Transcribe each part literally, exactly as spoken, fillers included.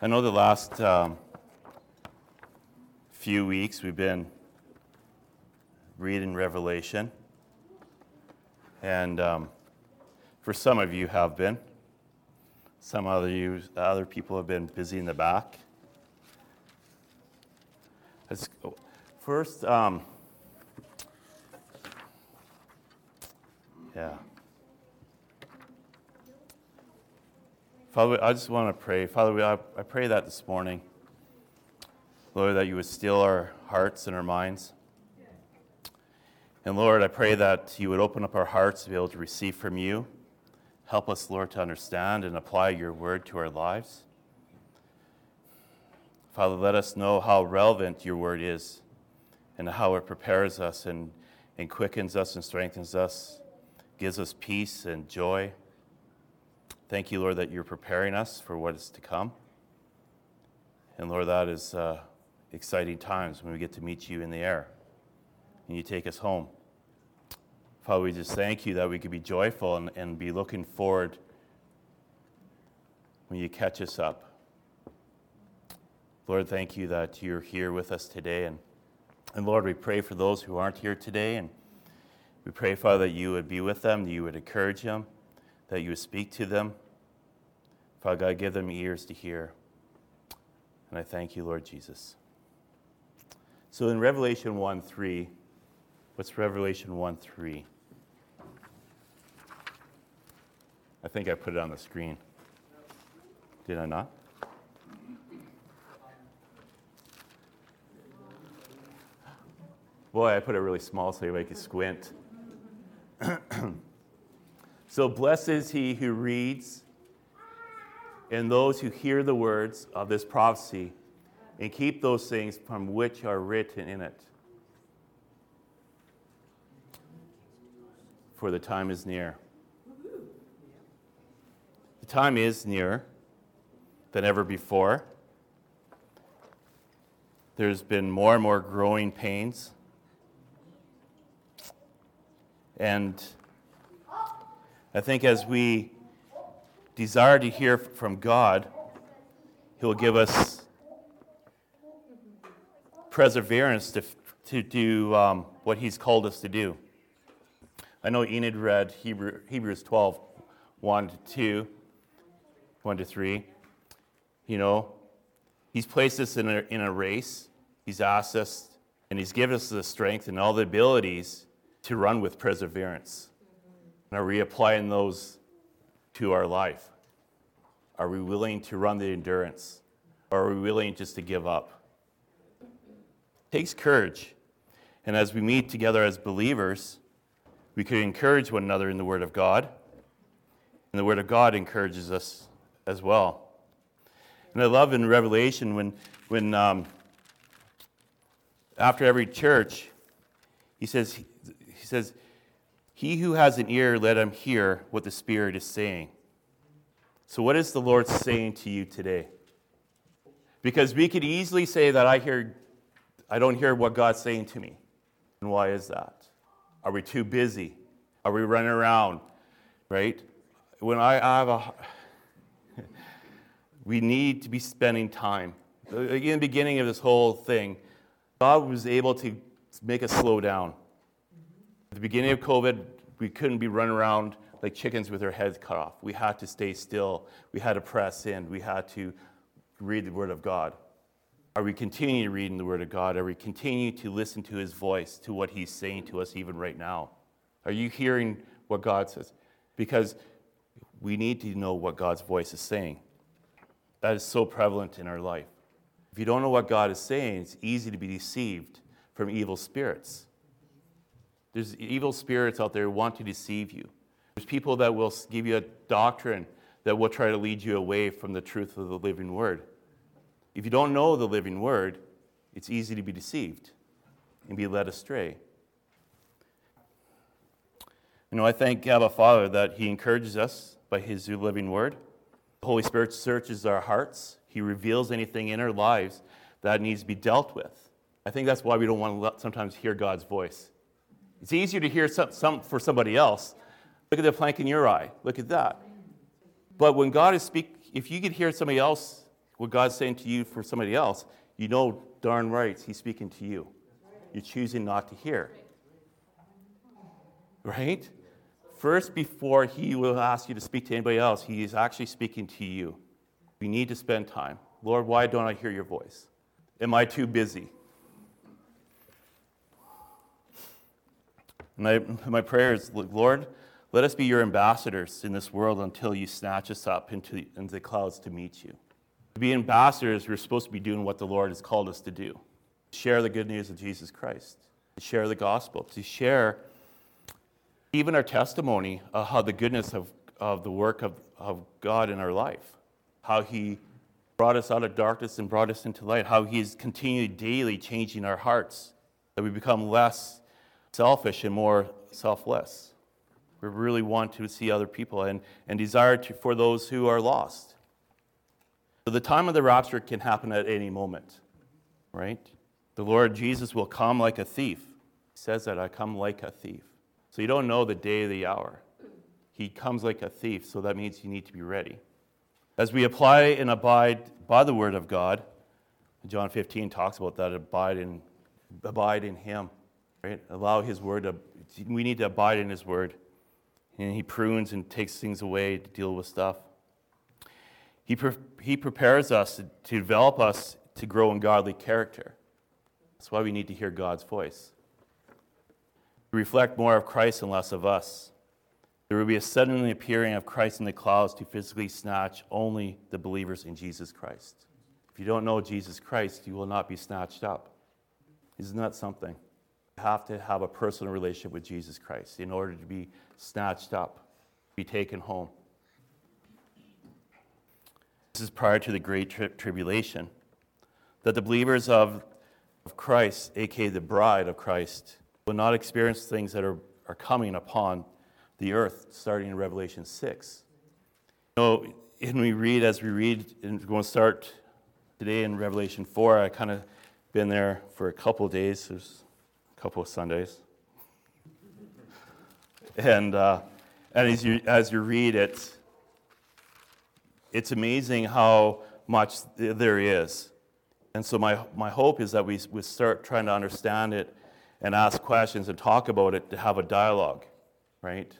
I know the last um, few weeks we've been reading Revelation, and um, for some of you have been. Some other you, other people have been busy in the back. Let's go. First, um, yeah. Father, I just want to pray. Father, I, I pray that this morning, Lord, that you would still our hearts and our minds. And Lord, I pray that you would open up our hearts to be able to receive from you. Help us, Lord, to understand and apply your word to our lives. Father, let us know how relevant your word is and how it prepares us and, and quickens us and strengthens us, gives us peace and joy. Thank you, Lord, that you're preparing us for what is to come. And Lord, that is uh, exciting times when we get to meet you in the air and you take us home. Father, we just thank you that we could be joyful and, and be looking forward when you catch us up. Lord, thank you that you're here with us today. And, and Lord, we pray for those who aren't here today. And we pray, Father, that you would be with them, that you would encourage them, that you would speak to them. Father God, give them ears to hear. And I thank you, Lord Jesus. So in Revelation one three, what's Revelation one three? I think I put it on the screen. Did I not? Boy, I put it really small so you could squint. So blessed is he who reads and those who hear the words of this prophecy and keep those things from which are written in it. For the time is near. The time is nearer than ever before. There's been more and more growing pains. And I think as we desire to hear from God, he'll give us perseverance to, to do um, what he's called us to do. I know Enid read Hebrew, Hebrews twelve, one to two, one to three. You know, he's placed us in a, in a race. He's asked us, and he's given us the strength and all the abilities to run with perseverance. And are we applying those to our life? Are we willing to run the endurance? Or are we willing just to give up? It takes courage. And as we meet together as believers, we can encourage one another in the Word of God. And the Word of God encourages us as well. And I love in Revelation when, when um, after every church, he says, he says, he who has an ear, let him hear what the Spirit is saying. So what is the Lord saying to you today? Because we could easily say that I hear, I don't hear what God's saying to me. And why is that? Are we too busy? Are we running around? Right? When I, I have a, we need to be spending time. In the beginning of this whole thing, God was able to make us slow down. At the beginning of COVID, we couldn't be running around like chickens with our heads cut off. We had to stay still. We had to press in. We had to read the Word of God. Are we continuing reading the Word of God? Are we continuing to listen to His voice, to what He's saying to us even right now? Are you hearing what God says? Because we need to know what God's voice is saying. That is so prevalent in our life. If you don't know what God is saying, it's easy to be deceived from evil spirits. There's evil spirits out there who want to deceive you. There's people that will give you a doctrine that will try to lead you away from the truth of the living Word. If you don't know the living Word, it's easy to be deceived and be led astray. You know, I thank Abba Father that He encourages us by His living Word. The Holy Spirit searches our hearts. He reveals anything in our lives that needs to be dealt with. I think that's why we don't want to sometimes hear God's voice. It's easier to hear some, some for somebody else. Look at the plank in your eye. Look at that. But when God is speaking, if you could hear somebody else what God's saying to you for somebody else, you know darn right he's speaking to you. You're choosing not to hear. Right? First, before he will ask you to speak to anybody else, he is actually speaking to you. We need to spend time. Lord, why don't I hear your voice? Am I too busy? My, my prayer is, Lord, let us be your ambassadors in this world until you snatch us up into the, into the clouds to meet you. To be ambassadors, we're supposed to be doing what the Lord has called us to do. Share the good news of Jesus Christ. To share the gospel. To share even our testimony of how the goodness of, of the work of, of God in our life. How he brought us out of darkness and brought us into light. How he is continually daily changing our hearts. That we become less selfish and more selfless. We really want to see other people and, and desire to, for those who are lost. So the time of the rapture can happen at any moment, right? The Lord Jesus will come like a thief. He says that, I come like a thief. So you don't know the day or the hour. He comes like a thief, so that means you need to be ready. As we apply and abide by the word of God, John fifteen talks about that, abide in, abide in him. Right? Allow his word to, we need to abide in his word. And he prunes and takes things away to deal with stuff. He, pre- he prepares us to, to develop us to grow in godly character. That's why we need to hear God's voice. To reflect more of Christ and less of us. There will be a sudden appearing of Christ in the clouds to physically snatch only the believers in Jesus Christ. If you don't know Jesus Christ, you will not be snatched up. Isn't that something? You have to have a personal relationship with Jesus Christ in order to be snatched up, be taken home. This is prior to the Great tri- Tribulation, that the believers of, of Christ, aka the bride of Christ, will not experience things that are, are coming upon the earth, starting in Revelation six. You know, and we read, as we read, and we're going to start today in Revelation four, I kind of been there for a couple of days. There's couple of Sundays. And uh, and as you as you read it, it's amazing how much there is. And so my, my hope is that we, we start trying to understand it and ask questions and talk about it to have a dialogue, right?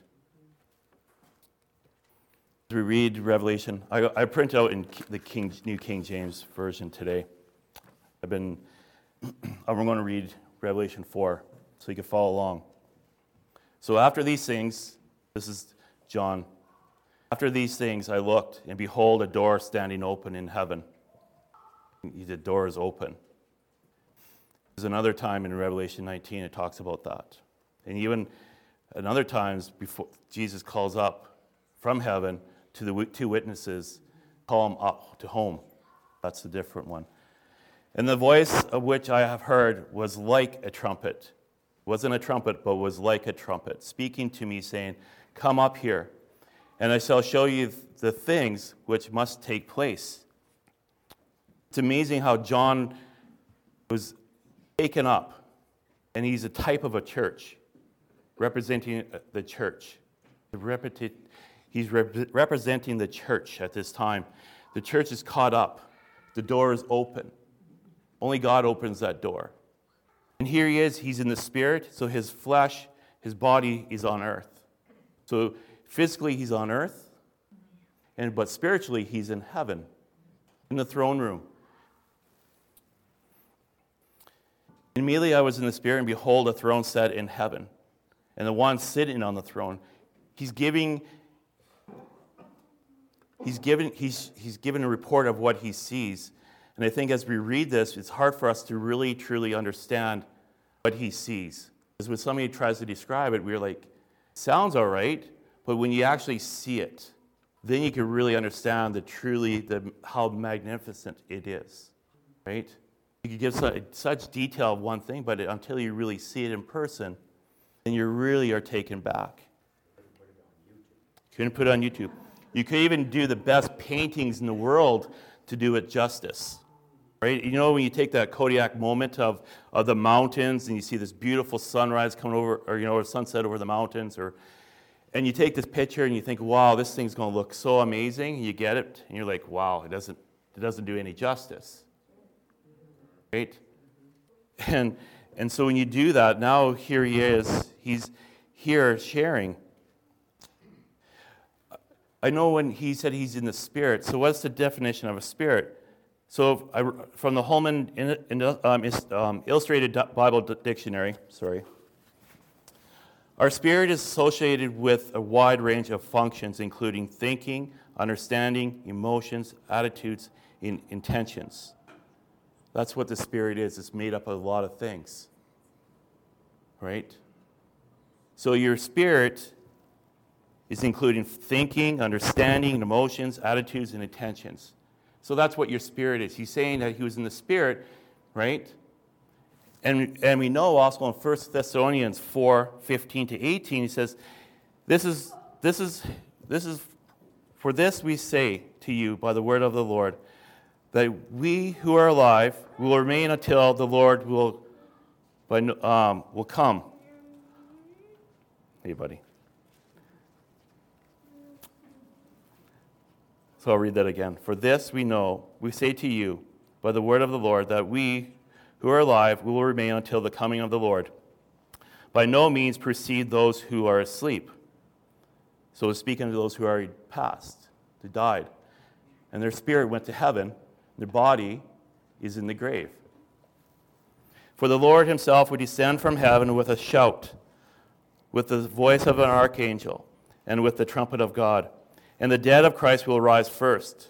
As we read Revelation, I, I print out in the King, New King James Version today. I've been, I'm going to read Revelation four, so you can follow along. So after these things, this is John. After these things I looked, and behold, a door standing open in heaven. The door is open. There's another time in Revelation nineteen it talks about that. And even another times before Jesus calls up from heaven to the two witnesses, call them up to home. That's the different one. And the voice of which I have heard was like a trumpet. It wasn't a trumpet, but was like a trumpet, speaking to me, saying, come up here, and I shall show you the things which must take place. It's amazing how John was taken up, and he's a type of a church, representing the church. He's representing the church at this time. The church is caught up. The door is open. Only God opens that door. And here he is, he's in the spirit, so his flesh, his body is on earth. So physically he's on earth, and but spiritually he's in heaven, in the throne room. Immediately I was in the spirit, and behold, a throne set in heaven. And the one sitting on the throne, he's giving he's given he's he's given a report of what he sees. And I think as we read this, it's hard for us to really, truly understand what he sees. Because when somebody tries to describe it, we're like, sounds all right, but when you actually see it, then you can really understand the truly, the, how magnificent it is, right? You can give such, such detail of one thing, but until you really see it in person, then you really are taken back. You couldn't put it on YouTube. You could even do the best paintings in the world to do it justice. Right? You know, when you take that Kodiak moment of, of the mountains and you see this beautiful sunrise coming over, or, you know, or sunset over the mountains, or, and you take this picture and you think, wow, this thing's going to look so amazing, and you get it, and you're like, wow, it doesn't, it doesn't do any justice. Right? And and so when you do that, now here he is, he's here sharing. I know when he said he's in the Spirit, so what's the definition of a spirit? So I, from the Holman in, in, um, is, um, Illustrated Bible Dictionary, sorry, our spirit is associated with a wide range of functions, including thinking, understanding, emotions, attitudes, and intentions. That's what the spirit is. It's made up of a lot of things, right? So your spirit is including thinking, understanding, emotions, attitudes, and intentions. So that's what your spirit is. He's saying that he was in the Spirit, right? And, and we know also in First Thessalonians four, fifteen to eighteen, he says, This is, this is, this is, for this we say to you by the word of the Lord, that we who are alive will remain until the Lord will, um, will come. Hey, buddy. So I'll read that again. For this we know, we say to you by the word of the Lord, that we who are alive will remain until the coming of the Lord. By no means precede those who are asleep. So it's speaking to those who are passed, who died. And their spirit went to heaven. Their body is in the grave. For the Lord himself would descend from heaven with a shout, with the voice of an archangel, and with the trumpet of God. And the dead of Christ will rise first.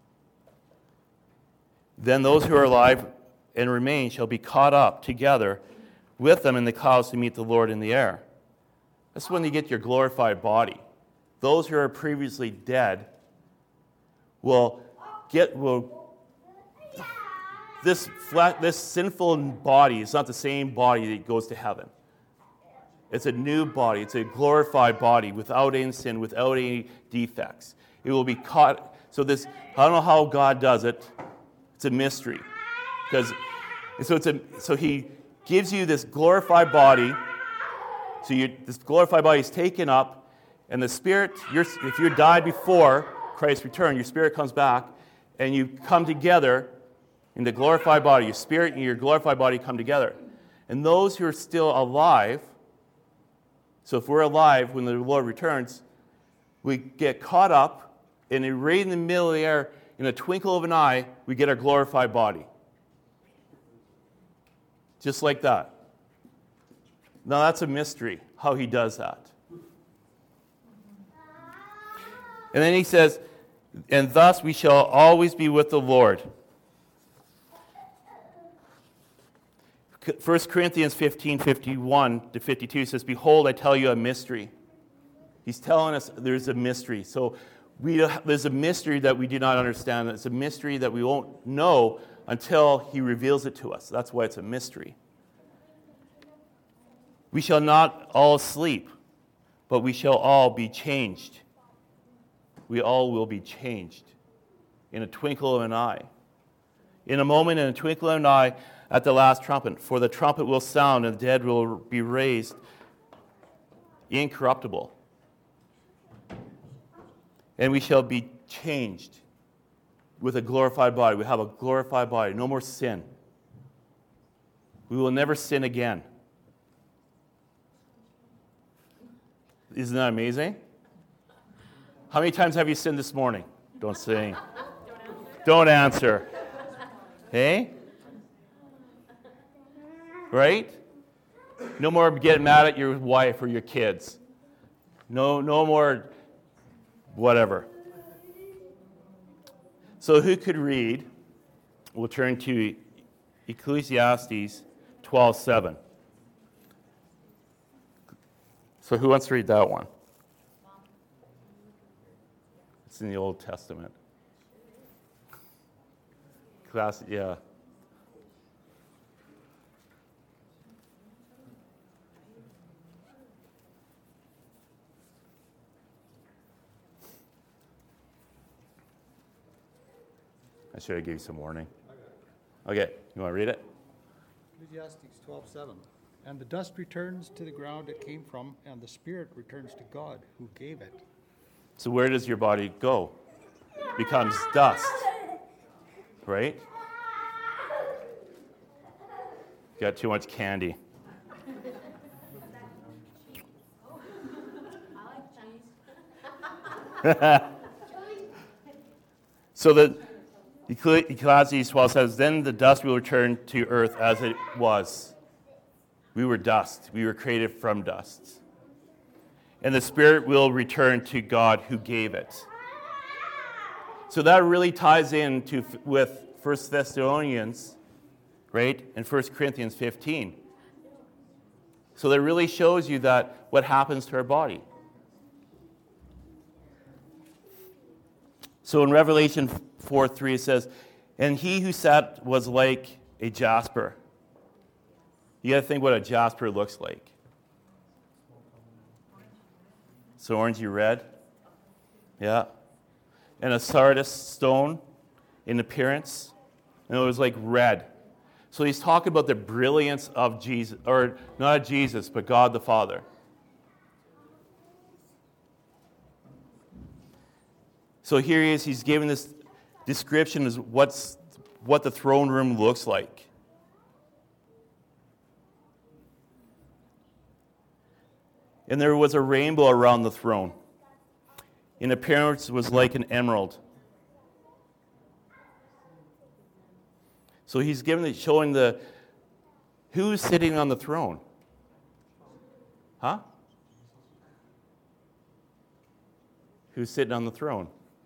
Then those who are alive and remain shall be caught up together with them in the clouds to meet the Lord in the air. That's when you get your glorified body. Those who are previously dead will get will this flat this sinful body is not the same body that goes to heaven. It's a new body. It's a glorified body without any sin, without any defects. It will be caught. So this, I don't know how God does it. It's a mystery, because so it's a so He gives you this glorified body. So you, this glorified body is taken up, and the spirit. You're, if you died before Christ's return, your spirit comes back, and you come together in the glorified body. Your spirit and your glorified body come together, and those who are still alive. So if we're alive when the Lord returns, we get caught up, and right in the middle of the air, in a twinkle of an eye, we get our glorified body. Just like that. Now that's a mystery, how he does that. And then he says, and thus we shall always be with the Lord. First Corinthians fifteen, fifty-one to fifty-two says, behold, I tell you a mystery. He's telling us there's a mystery. So we, there's a mystery that we do not understand. It's a mystery that we won't know until he reveals it to us. That's why it's a mystery. We shall not all sleep, but we shall all be changed. We all will be changed in a twinkle of an eye. In a moment, in a twinkle of an eye, at the last trumpet. For the trumpet will sound, and the dead will be raised incorruptible. And we shall be changed with a glorified body. We have a glorified body. No more sin. We will never sin again. Isn't that amazing? How many times have you sinned this morning? Don't sing. Don't answer. Hey? Right? No more getting mad at your wife or your kids. No, no more whatever. So who could read? We'll turn to Ecclesiastes twelve seven. So who wants to read that one? It's in the Old Testament. Class, yeah. I should have given you some warning. Okay, you want to read it? Ecclesiastes twelve seven. And the dust returns to the ground it came from, and the spirit returns to God who gave it. So where does your body go? Becomes dust. right? Got too much candy. So the Ecclesiastes twelve says, then the dust will return to earth as it was. We were dust. We were created from dust. And the spirit will return to God who gave it. So that really ties in to, with First Thessalonians, right, and First Corinthians fifteen. So that really shows you that what happens to our body. So in Revelation four three it says, and he who sat was like a jasper. You got to think what a jasper looks like. So orangey red. Yeah. And a sardis stone in appearance. And it was like red. So he's talking about the brilliance of Jesus, or not Jesus, but God the Father. So here he is, he's giving this description of what's, what the throne room looks like. And there was a rainbow around the throne. In appearance, it was like an emerald. So he's giving the, showing the who's sitting on the throne. Huh? Who's sitting on the throne?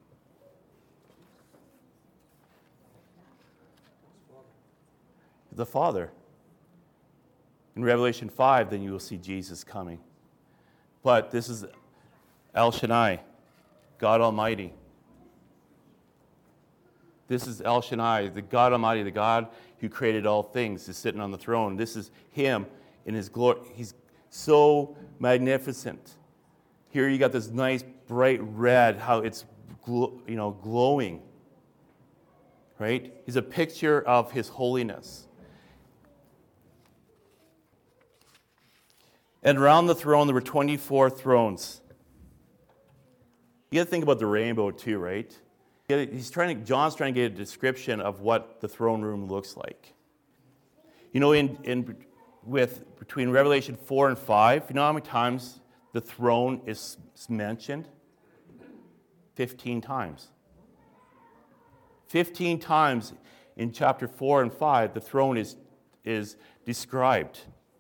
The Father. In Revelation five, then you will see Jesus coming. But this is El Shaddai, God Almighty. This is El Shaddai, the God Almighty, the God who created all things, is sitting on the throne. This is him in his glory. He's so magnificent. Here you got this nice bright red, how it's gl- you know glowing. Right? He's a picture of his holiness. And around the throne there were twenty-four thrones. You got to think about the rainbow too, right? He's trying to, John's trying to get a description of what the throne room looks like. You know, in, in with between Revelation four and five, you know how many times the throne is mentioned? Fifteen times. Fifteen times in chapter four and five, the throne is is described.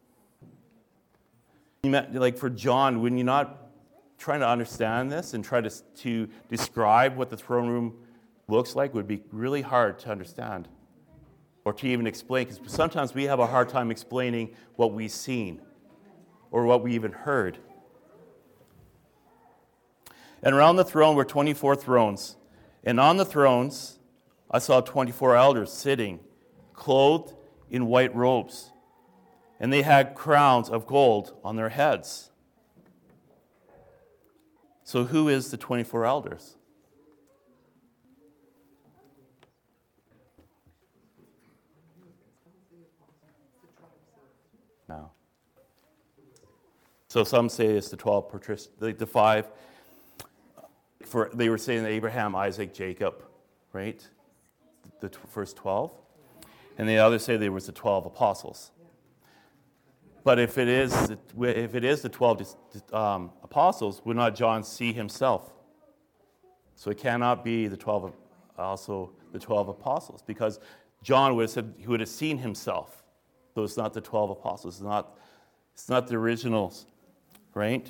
Like for John, when you're not trying to understand this and try to, to describe what the throne room looks like, would be really hard to understand or to even explain, because sometimes we have a hard time explaining what we've seen or what we even heard. And around the throne were twenty-four thrones, and on the thrones I saw twenty-four elders sitting, clothed in white robes, and they had crowns of gold on their heads. So who is the twenty-four elders? No. So some say it's the twelve patrici- the, the five. For they were saying Abraham, Isaac, Jacob, right? The t- first twelve. And the others say there was the twelve apostles. But if it is, if it is the twelve um, apostles, would not John see himself? So it cannot be the twelve, also the twelve apostles, because John would have said he would have seen himself. So it's not the twelve apostles. It's not, it's not the originals, right?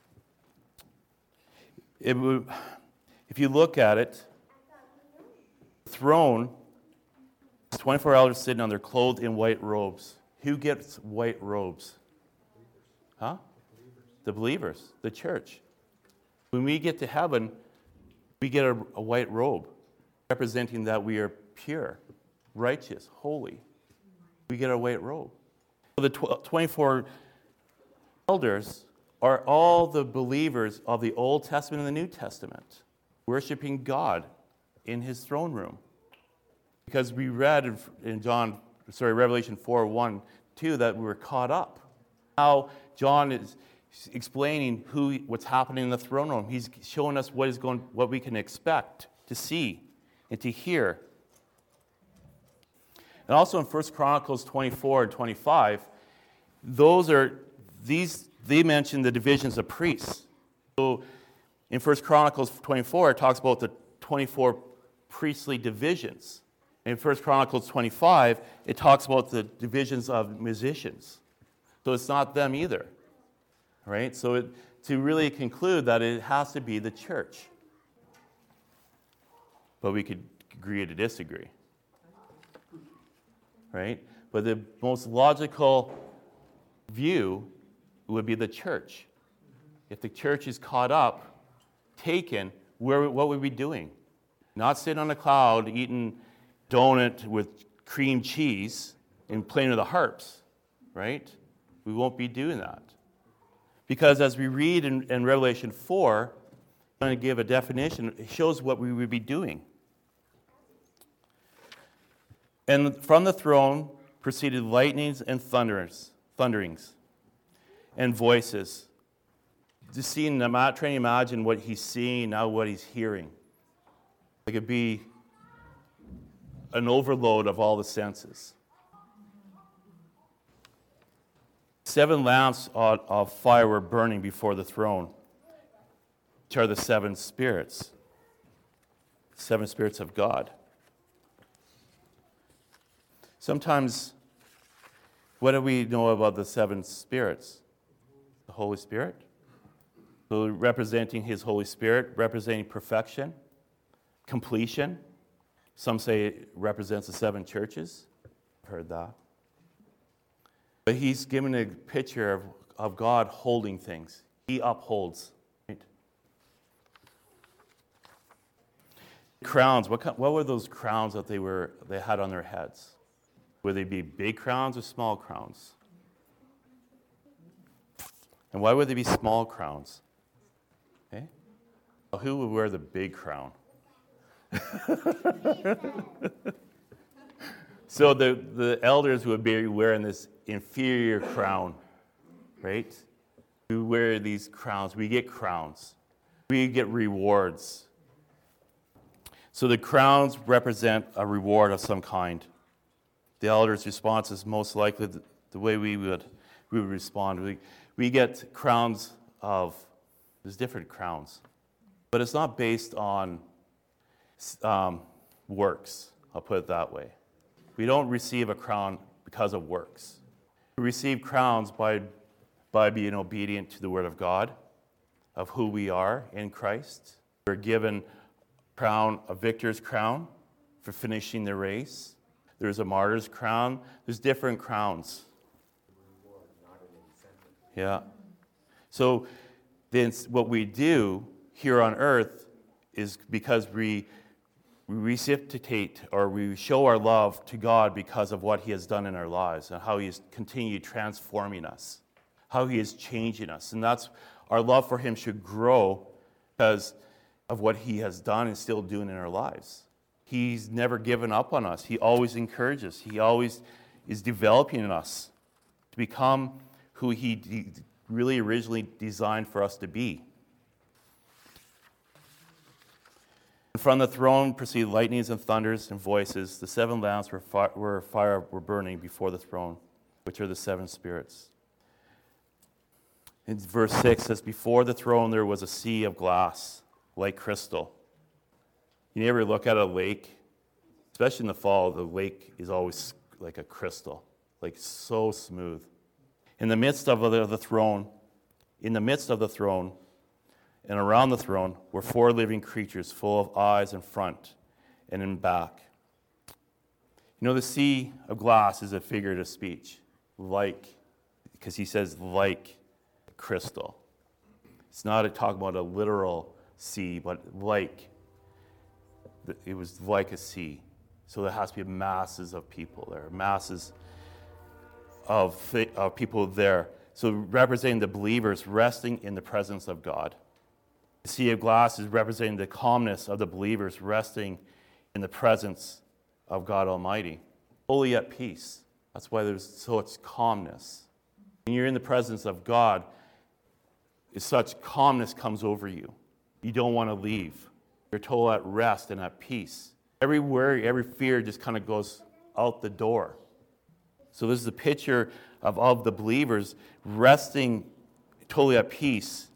It would, if you look at it, the throne, twenty-four elders sitting on, they're clothed in white robes. Who gets white robes? Huh? The believers, the church. When we get to heaven, we get a, a white robe, representing that we are pure, righteous, holy. We get a white robe. The tw- twenty-four elders are all the believers of the Old Testament and the New Testament, worshiping God in his throne room. Because we read in, in John, sorry, Revelation four, one, two, that we were caught up. Now John is explaining who, what's happening in the throne room. He's showing us what is going, what we can expect to see and to hear. And also in First Chronicles twenty-four and twenty-five, those are, these, they mention the divisions of priests. So in First Chronicles twenty-four, it talks about the twenty-four priestly divisions. In First Chronicles twenty-five, it talks about the divisions of musicians. So it's not them either, right? So it, to really conclude that it has to be the church. But we could agree to disagree, right? But the most logical view would be the church. If the church is caught up, taken, where, what would we be doing? Not sitting on a cloud eating donut with cream cheese and playing with the harps, right? We won't be doing that. Because as we read in, in Revelation four, I'm going to give a definition, it shows what we would be doing. And from the throne proceeded lightnings and thunderings, thunderings and voices. Just seeing, I'm not trying to imagine what he's seeing, now what he's hearing. It could be an overload of all the senses. Seven lamps of fire were burning before the throne, which are the seven spirits, seven spirits of God. Sometimes, what do we know about the seven spirits? The Holy Spirit. So representing his Holy Spirit, representing perfection, completion. Some say it represents the seven churches. I've heard that. But he's given a picture of, of God holding things. He upholds. Right? Crowns. What, what were those crowns that they were they had on their heads? Would they be big crowns or small crowns? And why would they be small crowns? Okay? Well, who would wear the big crown? So the, the elders would be wearing this inferior crown, right? We wear these crowns. We get crowns. We get rewards. So the crowns represent a reward of some kind. The elders' response is most likely the, the way we would we would respond. We, we get crowns of, there's different crowns, but it's not based on um, works, I'll put it that way. We don't receive a crown because of works. We receive crowns by, by being obedient to the Word of God, of who we are in Christ. We're given crown, a victor's crown for finishing the race. There's a martyr's crown. There's different crowns. Yeah. So then what we do here on earth is because we we reciprocate or we show our love to God because of what he has done in our lives and how he has continued transforming us, how he is changing us. And that's our love for him should grow because of what he has done and still doing in our lives. He's never given up on us. He always encourages. He always is developing in us to become who he de- really originally designed for us to be. From the throne proceeded lightnings and thunders and voices. The seven lamps were, fi- were fire were burning before the throne, which are the seven spirits. In verse six says, before the throne there was a sea of glass, like crystal. You ever look at a lake, especially in the fall, the lake is always like a crystal, like so smooth. In the midst of the, the throne, in the midst of the throne, and around the throne were four living creatures full of eyes in front and in back. You know, the sea of glass is a figurative speech, like, because he says like crystal. It's not a talk about a literal sea, but like. It was like a sea. So there has to be masses of people there, masses of, of people there. So representing the believers resting in the presence of God. The sea of glass is representing the calmness of the believers resting in the presence of God Almighty. Fully at peace. That's why there's such calmness. When you're in the presence of God, such calmness comes over you. You don't want to leave. You're total at rest and at peace. Every worry, every fear just kind of goes out the door. So this is a picture of, of the believers resting totally at peace.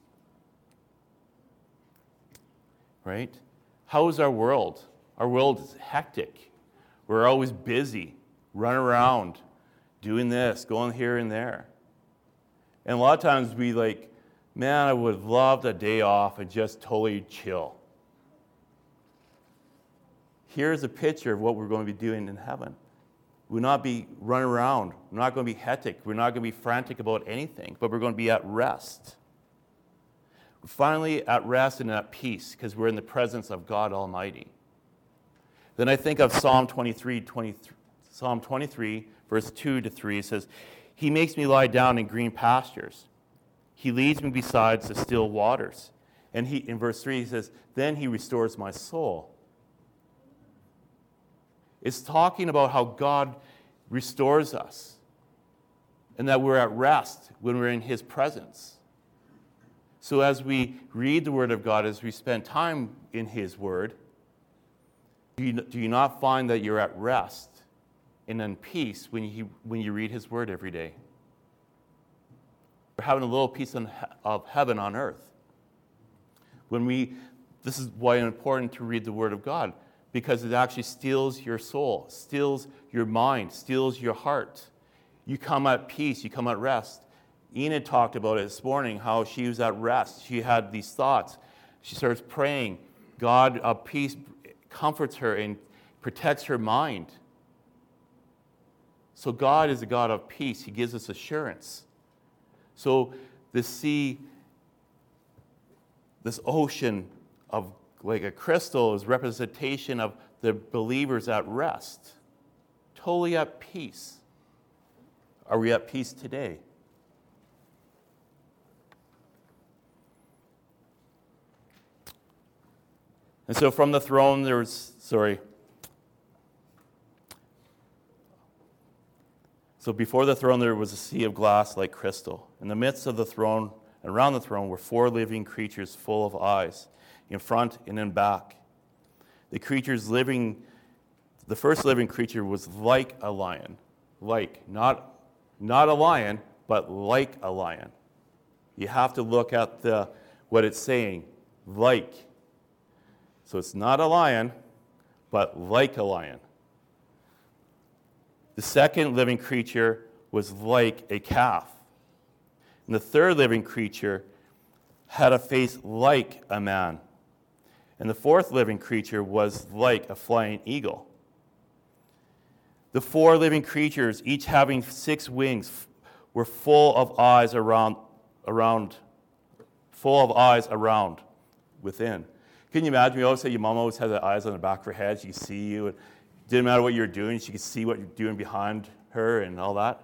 Right? How is our world? Our world is hectic. We're always busy, running around, doing this, going here and there. And a lot of times we like, man, I would love a day off and just totally chill. Here's a picture of what we're going to be doing in heaven. We'll not be running around. We're not going to be hectic. We're not going to be frantic about anything, but we're going to be at rest. We're finally at rest and at peace because we're in the presence of God Almighty. Then I think of Psalm twenty-three, twenty-three, Psalm twenty-three, verse two to three. It says, He makes me lie down in green pastures. He leads me beside the still waters. And he, in verse three, he says, Then he restores my soul. It's talking about how God restores us and that we're at rest when we're in His presence. So as we read the Word of God, as we spend time in His Word, do you, do you not find that you're at rest and in peace when you, when you read His Word every day? We're having a little piece of heaven on earth. When we, this is why it's important to read the Word of God, because it actually steals your soul, steals your mind, steals your heart. You come at peace, you come at rest. Enid talked about it this morning, how she was at rest. She had these thoughts. She starts praying. God of peace comforts her and protects her mind. So God is a God of peace. He gives us assurance. So the sea, this ocean of like a crystal is representation of the believers at rest, totally at peace. Are we at peace today? And so from the throne there was, sorry. So before the throne there was a sea of glass like crystal. In the midst of the throne and around the throne were four living creatures full of eyes, in front and in back. The creatures living, the first living creature was like a lion. Like, not, not a lion, but like a lion. You have to look at the what it's saying, like. So it's not a lion, but like a lion. The second living creature was like a calf. And the third living creature had a face like a man. And the fourth living creature was like a flying eagle. The four living creatures, each having six wings, were full of eyes around, around, full of eyes around, within. Can you imagine? You always say your mom always had the eyes on the back of her head. She could see you. It didn't matter what you were doing. She could see what you're doing behind her and all that.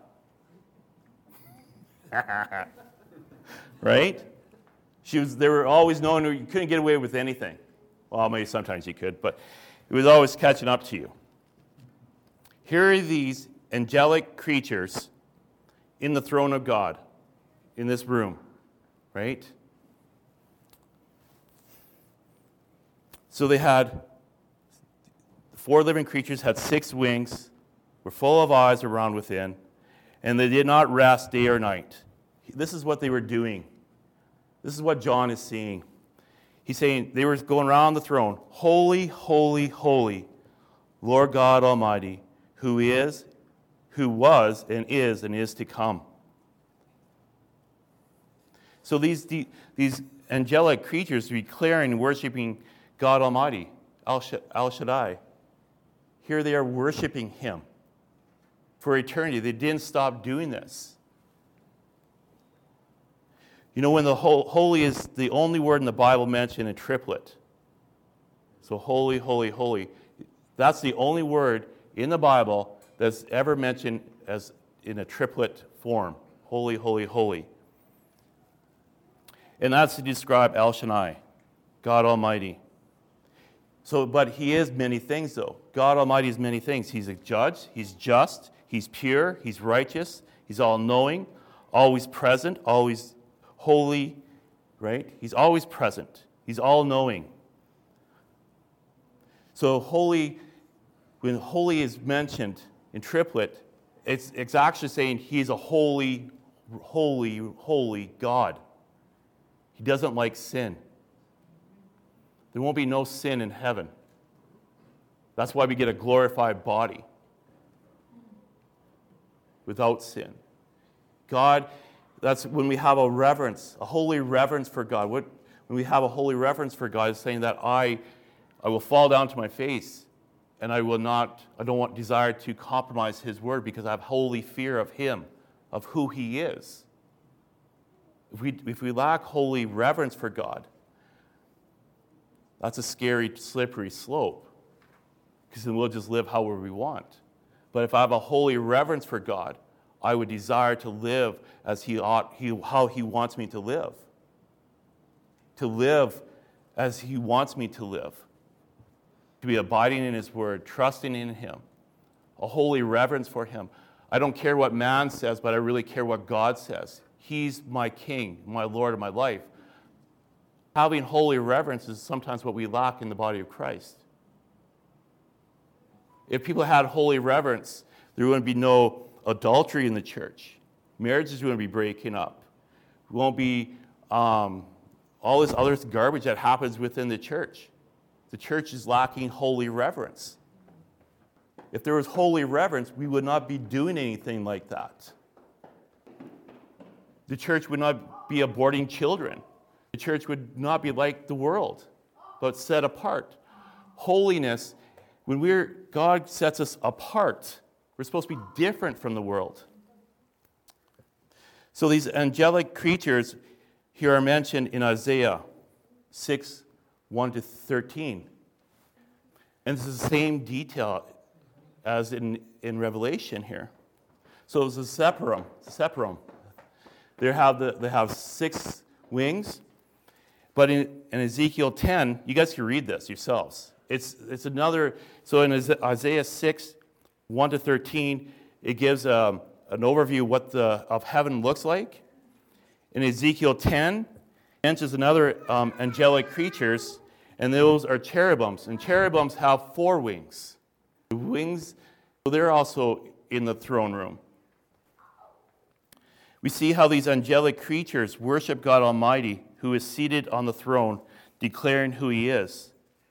Right? She was. They were always knowing you couldn't get away with anything. Well, maybe sometimes you could, but it was always catching up to you. Here are these angelic creatures in the throne of God, in this room, right? So they had, four living creatures had six wings, were full of eyes around within, and they did not rest day or night. This is what they were doing. This is what John is seeing. He's saying they were going around the throne, holy, holy, holy, Lord God Almighty, who is, who was, and is, and is to come. So these, these angelic creatures are declaring and worshiping God Almighty, El Shaddai. Here they are worshiping Him for eternity. They didn't stop doing this. You know, when the holy is the only word in the Bible mentioned in triplet. So holy, holy, holy. That's the only word in the Bible that's ever mentioned as in a triplet form. Holy, holy, holy. And that's to describe El Shaddai, God Almighty. So, but He is many things, though. God Almighty is many things. He's a judge. He's just. He's pure. He's righteous. He's all-knowing, always present, always holy, right? He's always present. He's all-knowing. So holy, when holy is mentioned in triplet, it's, it's actually saying he's a holy, holy, holy God. He doesn't like sin. There won't be no sin in heaven. That's why we get a glorified body without sin. God, that's when we have a reverence, a holy reverence for God. What, when we have a holy reverence for God, it's saying that I, I will fall down to my face, and I will not, I don't want desire to compromise his word because I have holy fear of him, of who he is. If we, if we lack holy reverence for God, that's a scary, slippery slope, because then we'll just live however we want. But if I have a holy reverence for God, I would desire to live as he ought, he, how he wants me to live. To live as he wants me to live. To be abiding in his word, trusting in him. A holy reverence for him. I don't care what man says, but I really care what God says. He's my king, my Lord of my life. Having holy reverence is sometimes what we lack in the body of Christ. If people had holy reverence, there wouldn't be no adultery in the church. Marriages wouldn't be breaking up. There won't be um, all this other garbage that happens within the church. The church is lacking holy reverence. If there was holy reverence, we would not be doing anything like that. The church would not be aborting children. The church would not be like the world, but set apart. Holiness, when we're, God sets us apart, we're supposed to be different from the world. So these angelic creatures here are mentioned in Isaiah six, one to thirteen. And this is the same detail as in, in Revelation here. So it's a separum, separum. They have, the, they have six wings. But in, in Ezekiel ten, you guys can read this yourselves. It's, it's another, so in Isaiah six, one to thirteen, it gives um, an overview of what the, of heaven looks like. In Ezekiel ten, mentions another um, angelic creatures, and those are cherubims. And cherubims have four wings. The wings, so they're also in the throne room. We see how these angelic creatures worship God Almighty, who is seated on the throne, declaring who he is.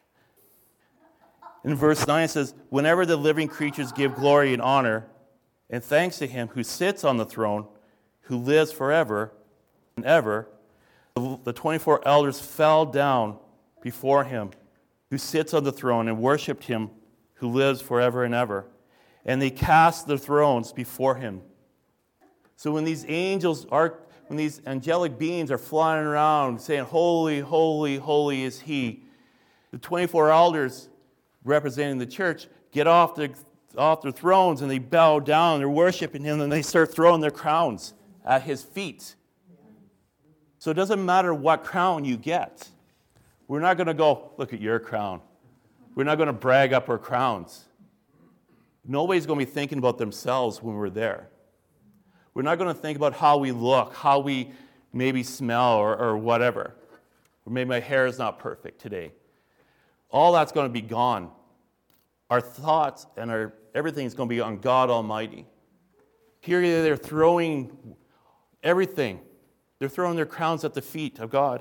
In verse nine it says, whenever the living creatures give glory and honor and thanks to him who sits on the throne, who lives forever and ever, the twenty-four elders fell down before him who sits on the throne and worshiped him who lives forever and ever. And they cast their thrones before him. So when these angels are, when these angelic beings are flying around saying, holy, holy, holy is he, the twenty-four elders representing the church get off their, off their thrones and they bow down, they're worshiping him, and they start throwing their crowns at his feet. So it doesn't matter what crown you get. We're not going to go, look at your crown. We're not going to brag up our crowns. Nobody's going to be thinking about themselves when we're there. We're not going to think about how we look, how we maybe smell or, or whatever. Or maybe my hair is not perfect today. All that's going to be gone. Our thoughts and our everything is going to be on God Almighty. Here they're throwing everything. They're throwing their crowns at the feet of God.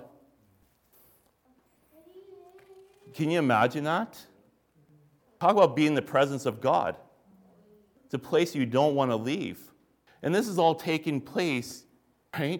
Can you imagine that? Talk about being in the presence of God. It's a place you don't want to leave. And this is all taking place, right?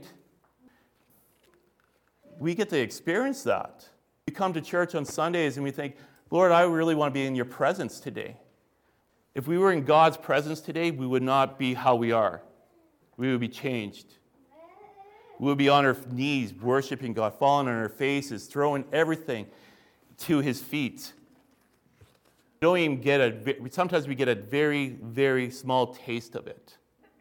We get to experience that. We come to church on Sundays and we think, Lord, I really want to be in your presence today. If we were in God's presence today, we would not be how we are. We would be changed. We would be on our knees, worshiping God, falling on our faces, throwing everything to his feet. We don't even get a, sometimes we get a very, very small taste of it.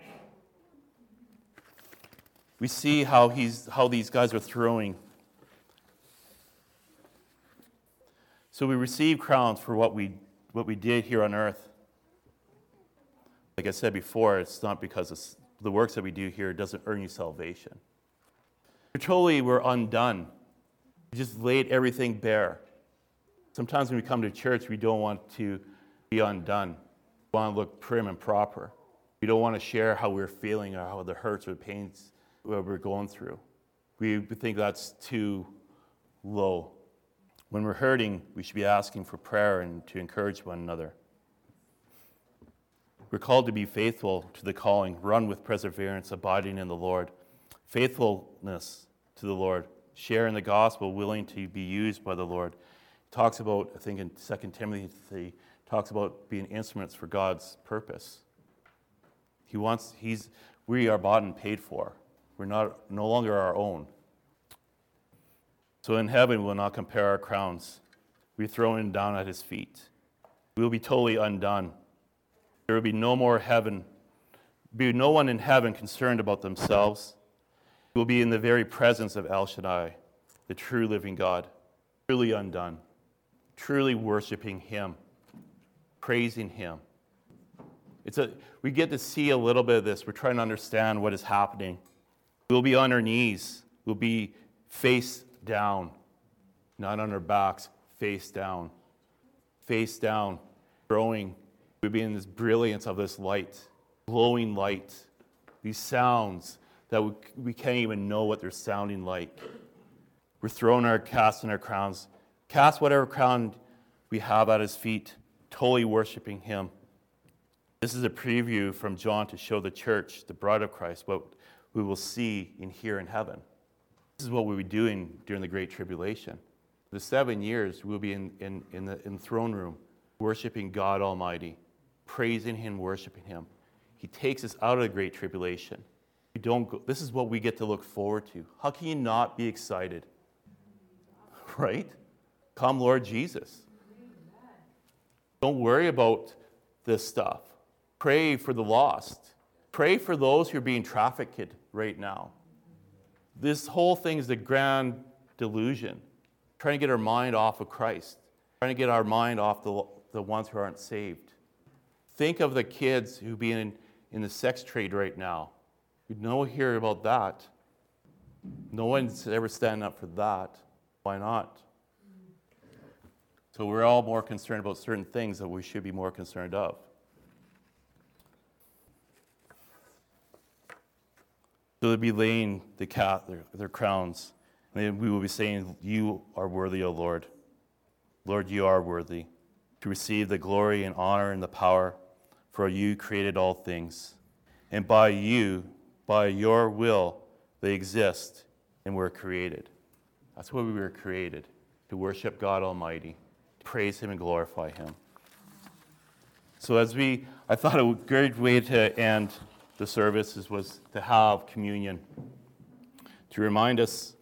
We see how he's how these guys are throwing. So we receive crowns for what we what we did here on earth. Like I said before, it's not because it's, the works that we do here doesn't earn you salvation. Totally, we're undone. We just laid everything bare. Sometimes when we come to church, we don't want to be undone. We want to look prim and proper. We don't want to share how we're feeling or how the hurts or pains that we're going through. We think that's too low. When we're hurting, we should be asking for prayer and to encourage one another. We're called to be faithful to the calling, run with perseverance, abiding in the Lord. Faithfulness to the Lord, share in the gospel, willing to be used by the Lord. He talks about, I think in Second Timothy, he talks about being instruments for God's purpose. He wants, he's, we are bought and paid for. We're not no longer our own. So in heaven, we'll not compare our crowns. We're thrown down at his feet. We will be totally undone. There will be no more heaven. Be no one in heaven concerned about themselves. We will be in the very presence of El Shaddai, the true living God, truly undone, truly worshiping him, praising him. It's a, we get to see a little bit of this. We're trying to understand what is happening. We'll be on our knees. We'll be face down, not on our backs, face down, face down, growing. We'll be in this brilliance of this light, glowing light, these sounds that we, we can't even know what they're sounding like. We're throwing our casting our crowns. Cast whatever crown we have at his feet, totally worshiping him. This is a preview from John to show the church, the bride of Christ, what we will see and hear in heaven. This is what we'll be doing during the Great Tribulation. The seven years, we'll be in, in, in, the, in the throne room, worshiping God Almighty, praising him, worshiping him. He takes us out of the Great Tribulation. We don't go, this is what we get to look forward to. How can you not be excited? Right? Come, Lord Jesus. Don't worry about this stuff. Pray for the lost. Pray for those who are being trafficked right now. This whole thing is a grand delusion. Trying to get our mind off of Christ. Trying to get our mind off the, the ones who aren't saved. Think of the kids who are being in, in the sex trade right now. We don't hear about that. No one's ever standing up for that. Why not? So we're all more concerned about certain things that we should be more concerned of. So they'll be laying the cat, their, their crowns, and then we will be saying, "You are worthy, O Lord. Lord, you are worthy to receive the glory and honor and the power, for you created all things. And by you, by your will, they exist and were created." That's why we were created, to worship God Almighty, to praise him and glorify him. So as we, I thought a great way to end the services was to have communion, to remind us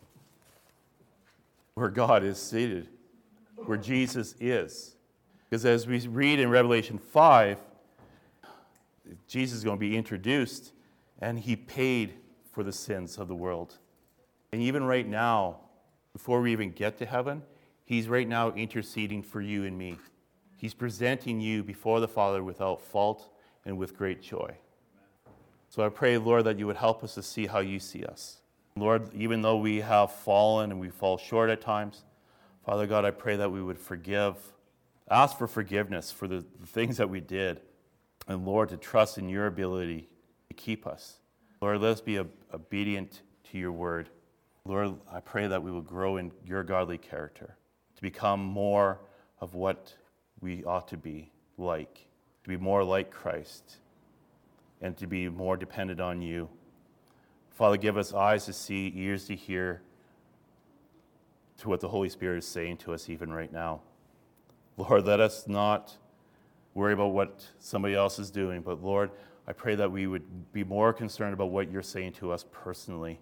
where God is seated, where Jesus is. Because as we read in Revelation five, Jesus is going to be introduced, and he paid for the sins of the world. And even right now, before we even get to heaven, he's right now interceding for you and me. He's presenting you before the Father without fault and with great joy. So I pray, Lord, that you would help us to see how you see us. Lord, even though we have fallen and we fall short at times, Father God, I pray that we would forgive, ask for forgiveness for the, the things that we did, and Lord, to trust in your ability to keep us. Lord, let us be obedient to your word. Lord, I pray that we will grow in your godly character, to become more of what we ought to be like, to be more like Christ, and to be more dependent on you. Father, give us eyes to see, ears to hear, to what the Holy Spirit is saying to us even right now. Lord, let us not worry about what somebody else is doing, but Lord, I pray that we would be more concerned about what you're saying to us personally.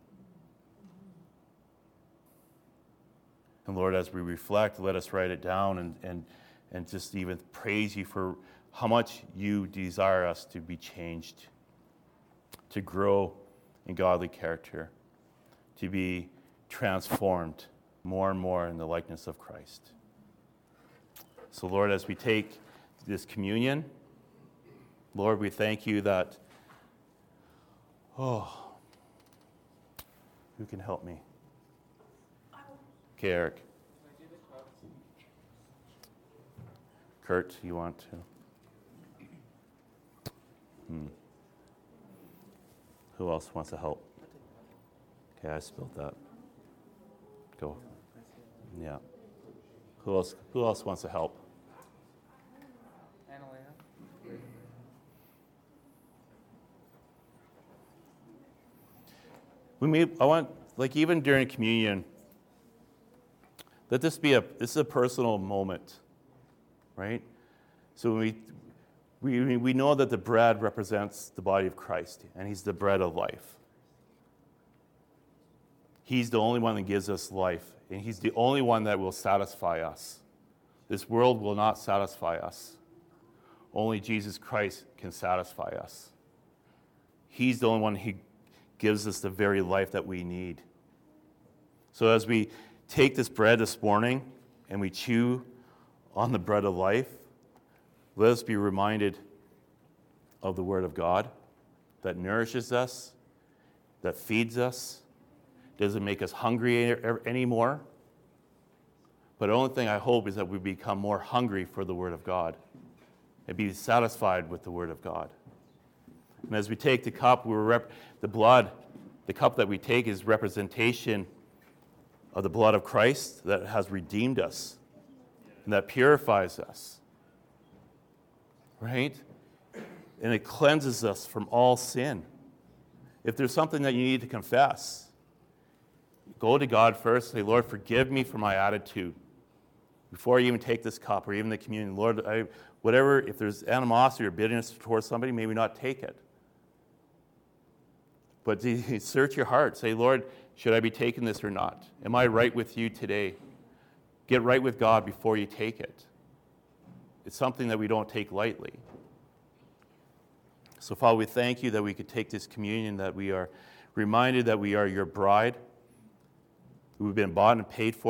And Lord, as we reflect, let us write it down and, and, and just even praise you for how much you desire us to be changed, to grow in godly character, to be transformed more and more in the likeness of Christ. So Lord, as we take this communion, Lord, we thank you that, oh, who can help me? Okay, Eric. Kurt, you want to? Who else wants to help? Okay, I spilled that. Go. Yeah. Who else? Who else wants to help? We may, I want, like even during communion, let this be a, this is a personal moment, right? So when we, we, we know that the bread represents the body of Christ, and he's the bread of life. He's the only one that gives us life, and he's the only one that will satisfy us. This world will not satisfy us. Only Jesus Christ can satisfy us. He's the only one who gives us the very life that we need. So as we take this bread this morning and we chew on the bread of life, let us be reminded of the Word of God that nourishes us, that feeds us, doesn't make us hungry anymore. But the only thing I hope is that we become more hungry for the Word of God and be satisfied with the Word of God. And as we take the cup, we're rep- the blood, the cup that we take is representation of the blood of Christ that has redeemed us and that purifies us, right? And it cleanses us from all sin. If there's something that you need to confess, go to God first, say, Lord, forgive me for my attitude. Before you even take this cup or even the communion, Lord, I, whatever, if there's animosity or bitterness towards somebody, maybe not take it. But search your heart. Say, Lord, should I be taking this or not? Am I right with you today? Get right with God before you take it. It's something that we don't take lightly. So, Father, we thank you that we could take this communion, that we are reminded that we are your bride. We've been bought and paid for.